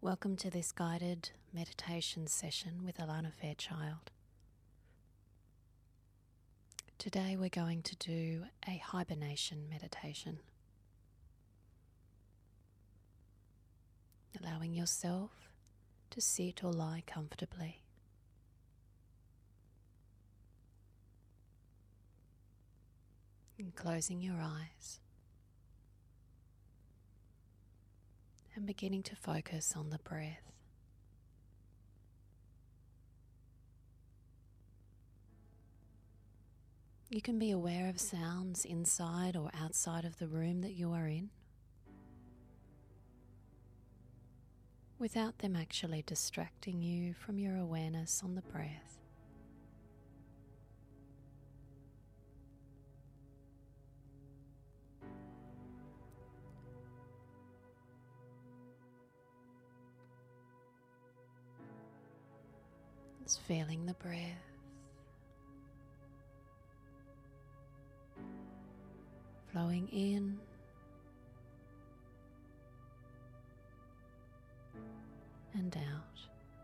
Welcome to this guided meditation session with Alana Fairchild. Today we're going to do a hibernation meditation, allowing yourself to sit or lie comfortably. And closing your eyes and beginning to focus on the breath. You can be aware of sounds inside or outside of the room that you are in, without them actually distracting you from your awareness on the breath. Just feeling the breath. Flowing in and out.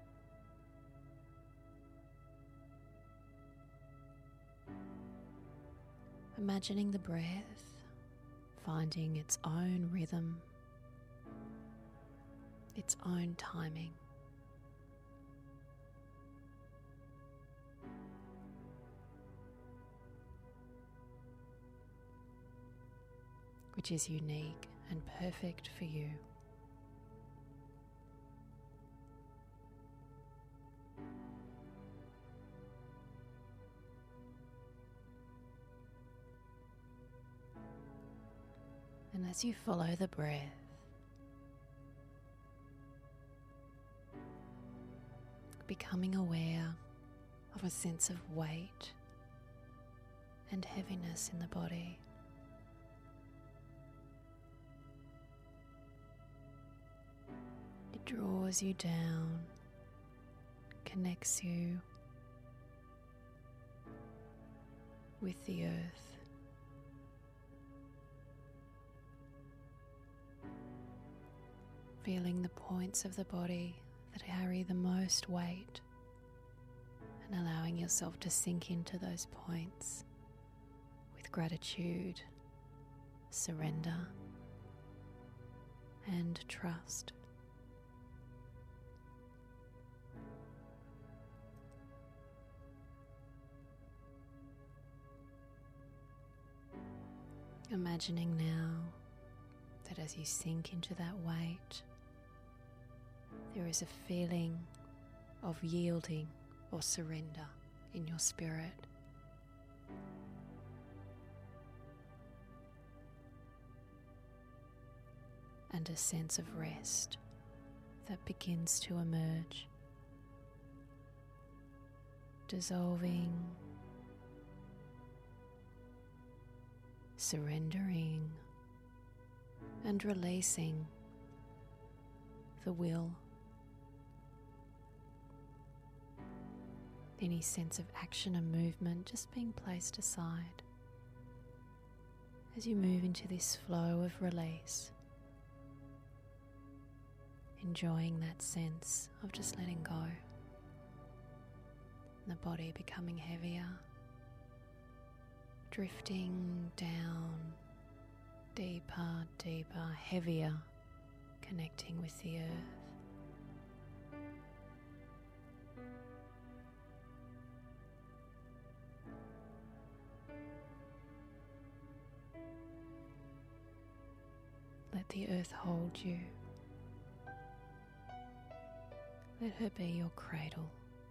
Imagining the breath finding its own rhythm, its own timing. Which is unique and perfect for you. And as you follow the breath, becoming aware of a sense of weight and heaviness in the body. It draws you down, connects you with the earth. Feeling the points of the body that carry the most weight and allowing yourself to sink into those points with gratitude, surrender, and trust. Imagining now that as you sink into that weight, there is a feeling of yielding or surrender in your spirit. And a sense of rest that begins to emerge, dissolving, surrendering, and releasing the will, any sense of action and movement just being placed aside as you move into this flow of release, enjoying that sense of just letting go, and the body becoming heavier, drifting down, deeper, deeper, heavier, connecting with the earth. Let the earth hold you. Let her be your cradle.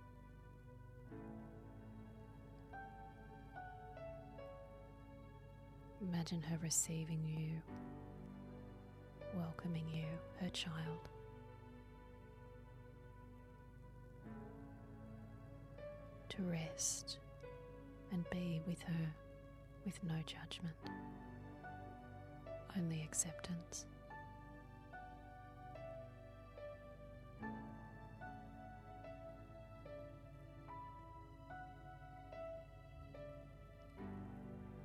Imagine her receiving you, welcoming you, her child. To rest and be with her with no judgment, only acceptance.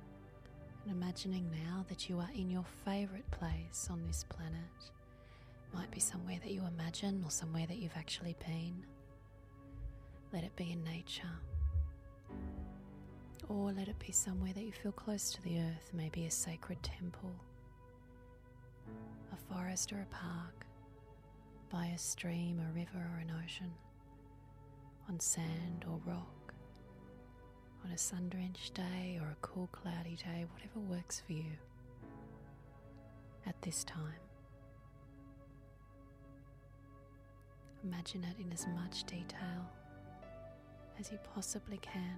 And imagining now that you are in your favorite place on this planet, Might be somewhere that you imagine or somewhere that you've actually been. Let it be in nature. Or let it be somewhere that you feel close to the earth, maybe a sacred temple, a forest or a park, by a stream, a river or an ocean, on sand or rock, on a sun-drenched day or a cool cloudy day, whatever works for you at this time. Imagine it in as much detail as you possibly can.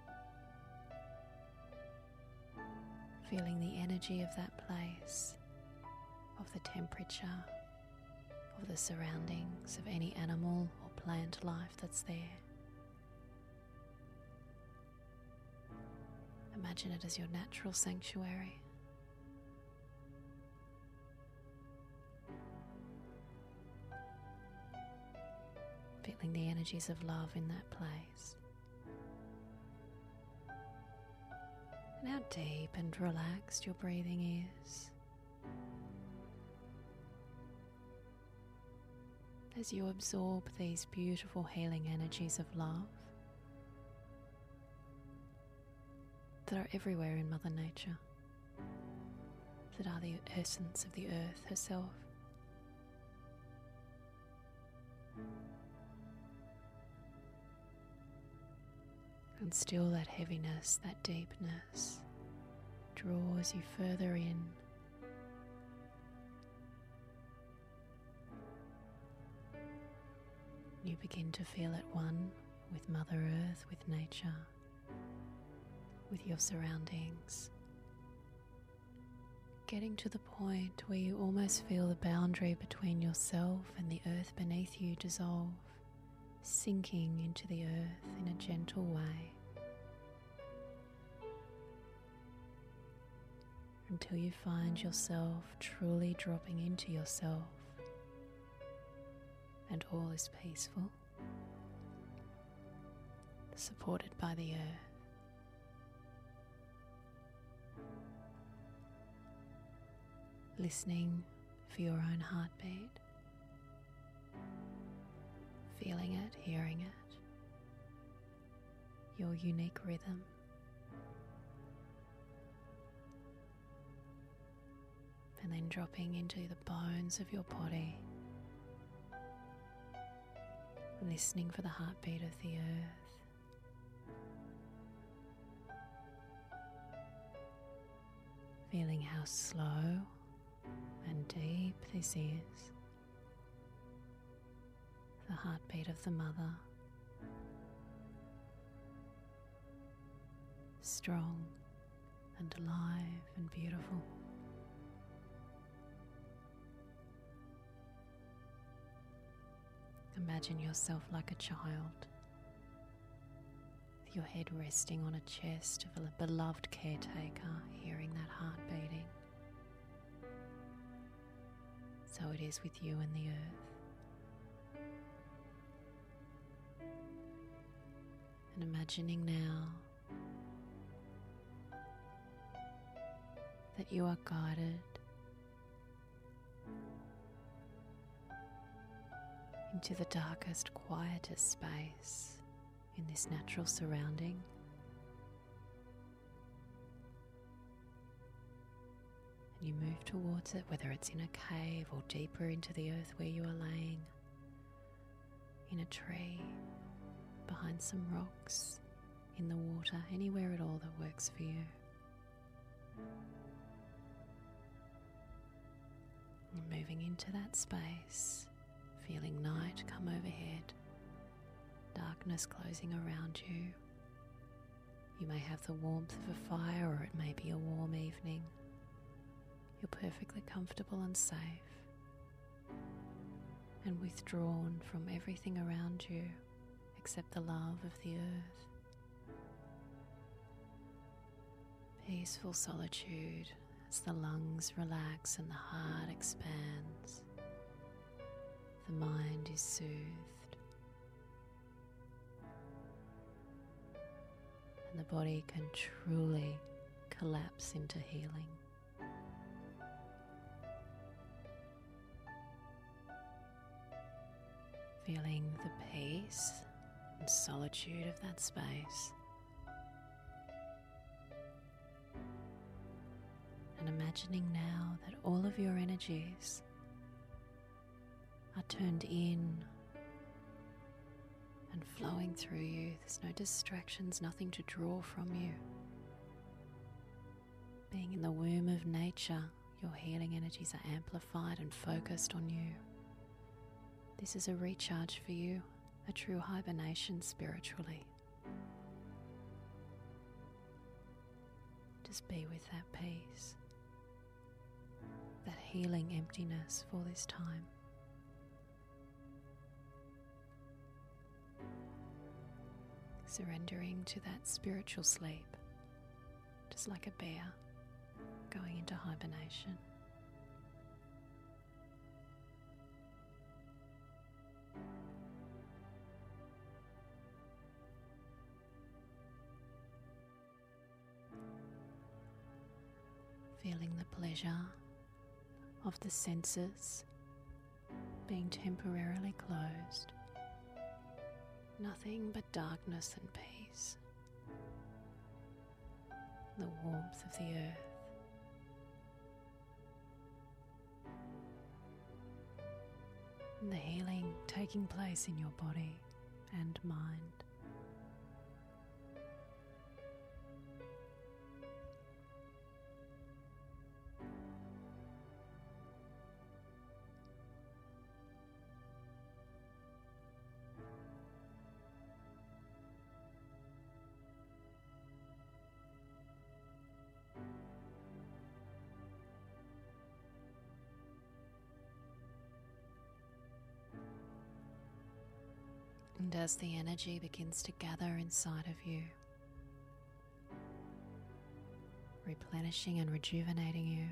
Feeling the energy of that place, of the temperature, of the surroundings, of any animal or plant life that's there. Imagine it as your natural sanctuary. Feeling the energies of love in that place. And how deep and relaxed your breathing is as you absorb these beautiful healing energies of love that are everywhere in Mother Nature, that are the essence of the earth herself. And still that heaviness, that deepness draws you further in. You begin to feel at one with Mother Earth, with nature, with your surroundings. Getting to the point where you almost feel the boundary between yourself and the earth beneath you dissolve, sinking into the earth in a gentle way, until you find yourself truly dropping into yourself and all is peaceful, supported by the earth. Listening for your own heartbeat, feeling it, hearing it, your unique rhythm. And then dropping into the bones of your body, listening for the heartbeat of the earth. Feeling how slow and deep this is. The heartbeat of the mother. Strong and alive and beautiful. Imagine yourself like a child, with your head resting on a chest of a beloved caretaker, hearing that heart beating. So it is with you and the earth. And imagining now that you are guided into the darkest, quietest space in this natural surrounding. And you move towards it, whether it's in a cave or deeper into the earth where you are laying, in a tree, behind some rocks, in the water, anywhere at all that works for you. And moving into that space, feeling night come overhead, darkness closing around you. You may have the warmth of a fire, or it may be a warm evening. You're perfectly comfortable and safe, and withdrawn from everything around you except the love of the earth. Peaceful solitude as the lungs relax and the heart expands. The mind is soothed, and the body can truly collapse into healing. feeling the peace and solitude of that space, and imagining now that all of your energies are turned in and flowing through you. There's no distractions, nothing to draw from you. Being in the womb of nature, your healing energies are amplified and focused on you. This is a recharge for you, a true hibernation spiritually. Just be with that peace, that healing emptiness for this time. Surrendering to that spiritual sleep, just like a bear going into hibernation. Feeling the pleasure of the senses being temporarily closed. Nothing but darkness and peace. The warmth of the earth. And the healing taking place in your body and mind. And as the energy begins to gather inside of you, replenishing and rejuvenating you,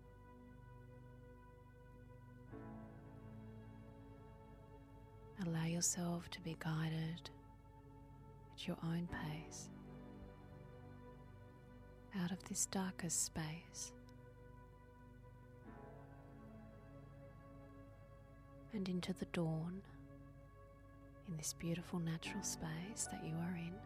allow yourself to be guided at your own pace out of this darkest space and into the dawn in this beautiful natural space that you are in,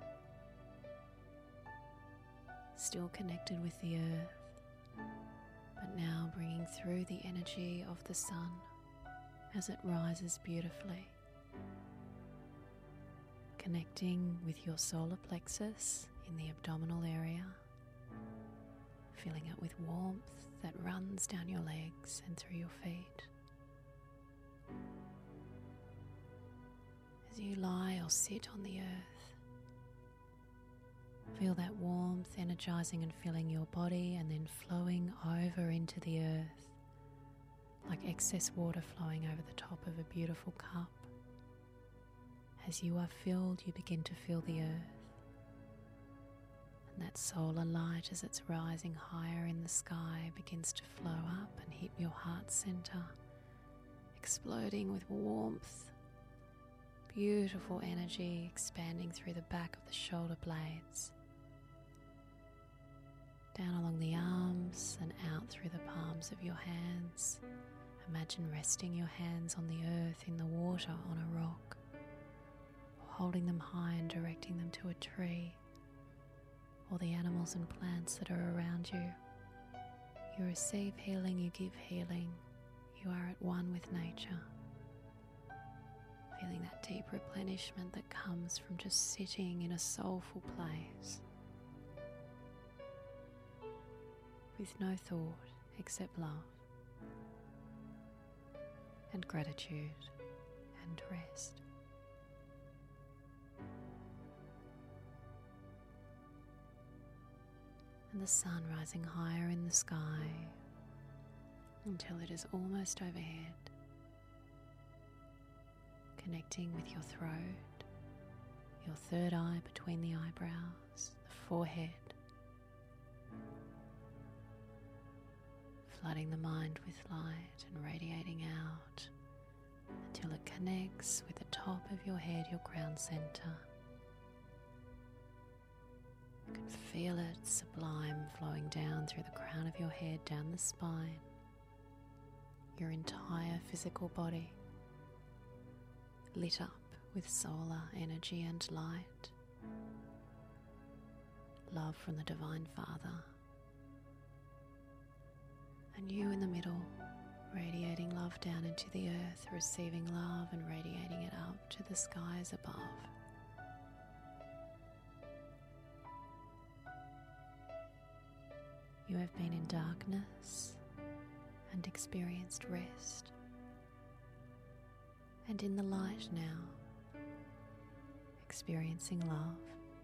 still connected with the earth, but now bringing through the energy of the sun as it rises beautifully, connecting with your solar plexus in the abdominal area, filling it with warmth that runs down your legs and through your feet. As you lie or sit on the earth, feel that warmth energizing and filling your body and then flowing over into the earth like excess water flowing over the top of a beautiful cup. As you are filled, you begin to feel the earth and that solar light as it's rising higher in the sky begins to flow up and hit your heart center, exploding with warmth. Beautiful energy expanding through the back of the shoulder blades, down along the arms and out through the palms of your hands. Imagine resting your hands on the earth in the water on a rock, or holding them high and directing them to a tree or the animals and plants that are around you. You receive healing, you give healing. You are at one with nature. Feeling that deep replenishment that comes from just sitting in a soulful place with no thought except love and gratitude and rest. And the sun rising higher in the sky until it is almost overhead, connecting with your throat, your third eye between the eyebrows, the forehead, flooding the mind with light and radiating out until it connects with the top of your head, your crown center. You can feel it sublime flowing down through the crown of your head, down the spine, your entire physical body, lit up with solar energy and light, love from the Divine Father, and you in the middle, radiating love down into the earth, receiving love and radiating it up to the skies above. You have been in darkness and experienced rest, and in the light now, experiencing love,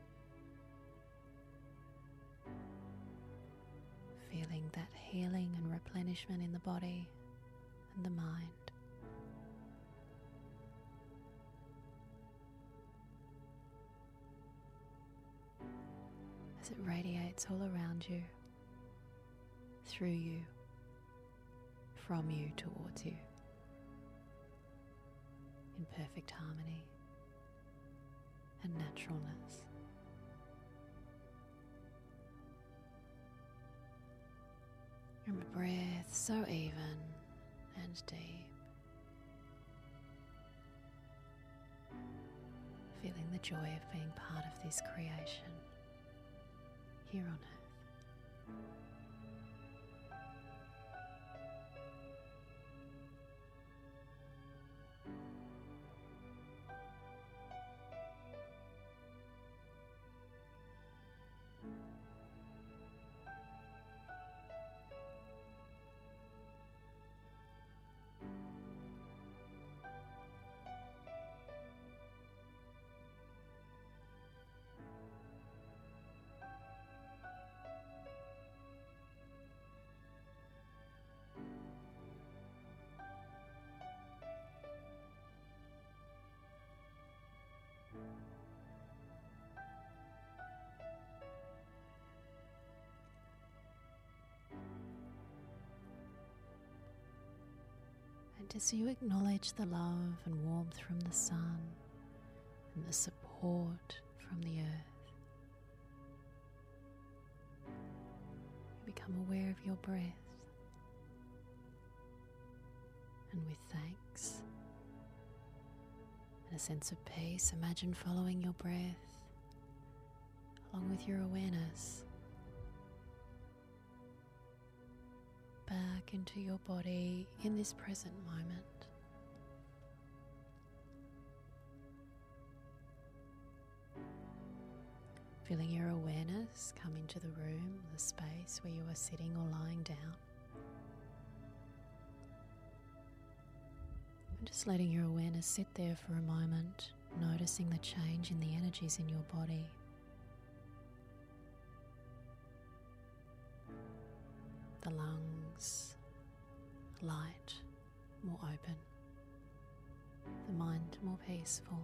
feeling that healing and replenishment in the body and the mind. As it radiates all around you, through you, from you towards you, in perfect harmony and naturalness. And a breath so even and deep, feeling the joy of being part of this creation here on earth. And as you acknowledge the love and warmth from the sun and the support from the earth, you become aware of your breath, and with thanks and a sense of peace, imagine following your breath along with your awareness back into your body in this present moment. Feeling your awareness come into the room, the space where you are sitting or lying down. And just letting your awareness sit there for a moment, noticing the change in the energies in your body. The lungs, light, more open. The mind more peaceful.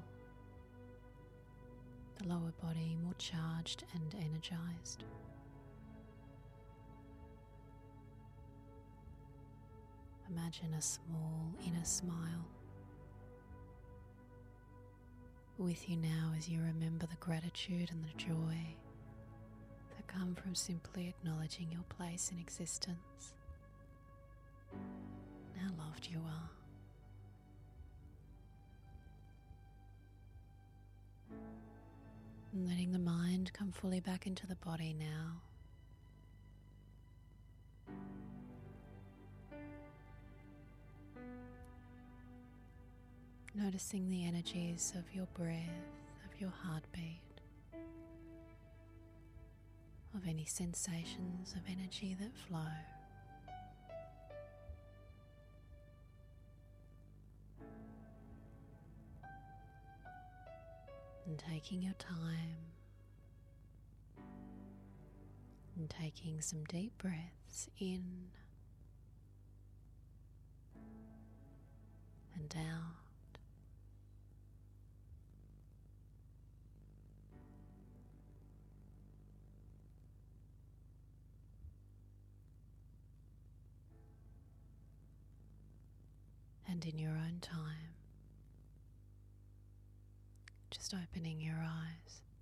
The lower body more charged and energized. Imagine a small inner smile with you now as you remember the gratitude and the joy that come from simply acknowledging your place in existence and how loved you are. And letting the mind come fully back into the body now. Noticing the energies of your breath, of your heartbeat, of any sensations of energy that flow. And taking your time and taking some deep breaths in and out. And in your own time, just opening your eyes.